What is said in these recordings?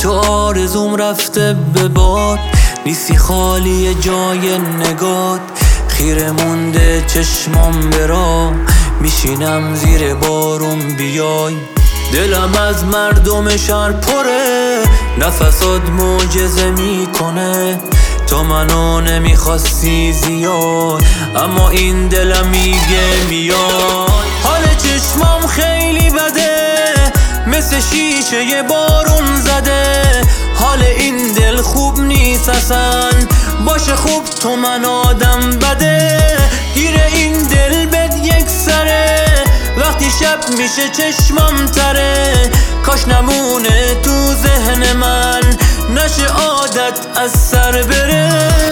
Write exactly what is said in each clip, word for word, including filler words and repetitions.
تو آرزوم رفته به باد، نیستی خالی جای نگات. خیره مونده چشمام برا، میشینم زیر بارون بیای. دلم از مردم شهر پره، نفسات معجزه میکنه. تو منو نمیخواستی زیاد، اما این دلم میگه بیای. حال چشمام خیلی بده، مثل شیشه یه بارون زده. حال این دل خوب نیست اصلا، باشه خوب تو من آدم بده. گیره این دل بد یک سره، وقتی شب میشه چشمام تره. کاش نمونه تو ذهن من، نشه عادت از سر بره.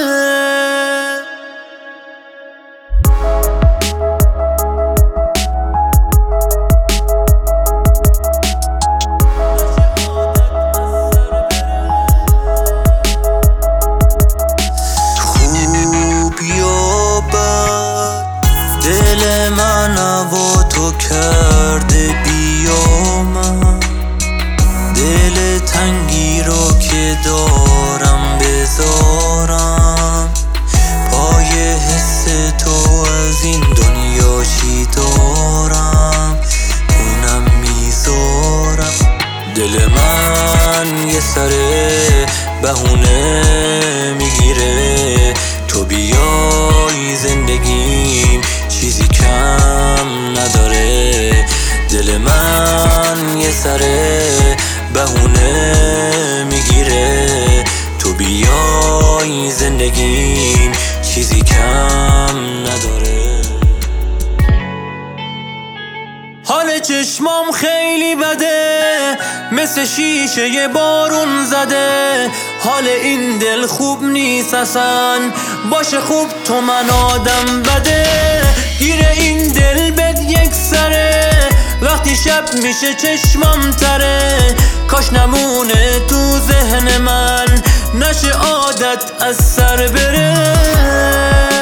دل من و تو کرده بیامم، دل تنگی رو که دارم بذارم. پای حس تو از این دنیا چی دارم، اونم میذارم. دل من یه سره بهونه میگیره، تو بیای زندگیم چیزی کم نداره. دل من یه سره بهونه میگیره، تو بیای زندگیم چیزی کم نداره. حال چشمام خیلی بده، مثل شیشه یه بارون زده. حال این دل خوب نیست اصلا، باشه خوب تو من آدم بده. گیره این دل بد یک سره، وقتی شب میشه چشمام تره. کاش نمونه تو ذهن من، نشه عادت از سر بره.